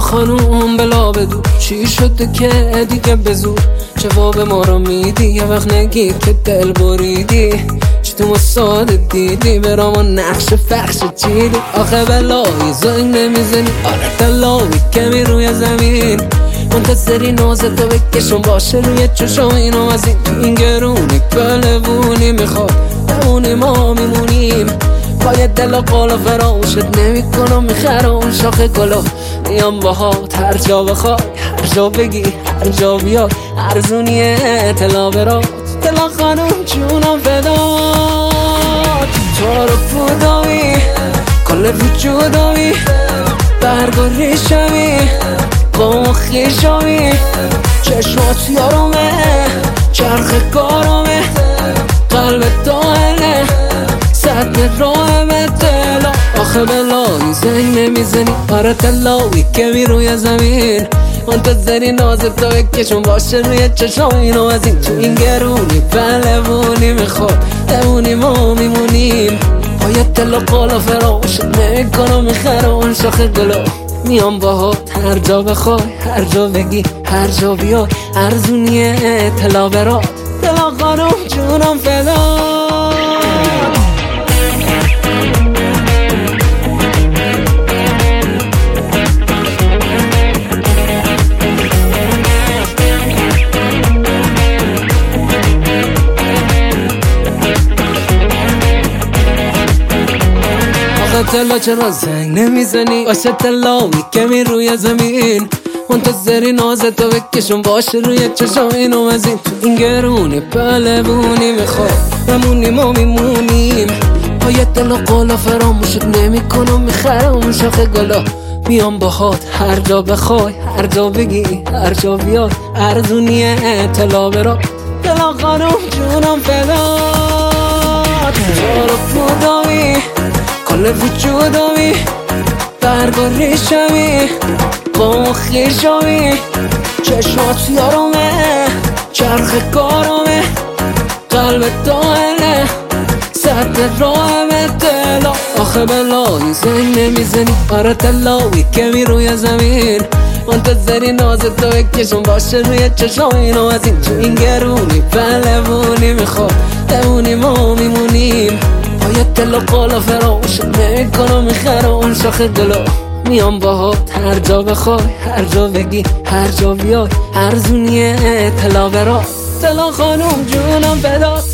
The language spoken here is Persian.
خانوم بلا بدو چی شده که دیگه بزور جواب ما رو میدی یه وقت نگی که دل بریدی چی تو مساعده دیدی برام نقش فخش چیدی آخه بلایی زنگ نمیزنی آره دلاوی کمی روی زمین منتظری نازتو بکشم باشه روی چشم اینو از این گرونی بلبونی میخواد بمونی ما میمونیم باید دل و قول فراموشت نمی کنم میخرم شاخه گلا میام باهات هر جا بخوای هر جا بگی هر جا بیای ارزونیه اطلاع برات دلا خانوم جونم فدات تو رو پودامی کل وجودامی برگ و ریشمی قوم و خیشامی چشمات یارمه چرخ کارمه قلب دائله سطح راهمه دلا آخه بلایی زنگ نمیزنی آره تلاوی کمی روی زمین منتظری نازتو بکشم باشه روی چشم اینو از این تو این گرونی بلبونی میخواد بمونی ما میمونیم باید دل و قول فراموشت نمیکنم میخرم شاخه گلا میام باهات هر جا بخوای هر جا بگی هر جا بیای ارزونیه اطلاع برات دلا خانوم جونم فدا تلا چرا زنگ نمیزنی واسه تلاوی کمی روی زمین منتظری نازتو بکشم باشه روی چشم اینو از این تو این گرونی بلبونی میخواد بمونی ما میمونیم باید دل و قولا فراموشت نمی کنم میخرم شاخه گلا میام باهات هر جا بخوای هر جا بگی هر جا بیای ارزونیه اطلاع برات دلا خانوم جونم فدات تو رو پودامی کل وجودامی برگ و ریشمی قوم و خیشامی چشمات یارمه چرخ کارمه قلب دائله سطح راهمه دلا آخه بلایی زنگ نمیزنی آره تلاوی کمی روی زمین منتظری نازتو بکشم باشه روی چشم اینو از این تو این گرونی بلبونی میخواد بمونی ما میمونیم باید دل و قول فراموشت نمیکنم میخرم شاخه گلا میام باهات هر جا بخوای هر جا بگی هر جا بیای ارزونیه اطلاع برات دلا خانوم جونم فدات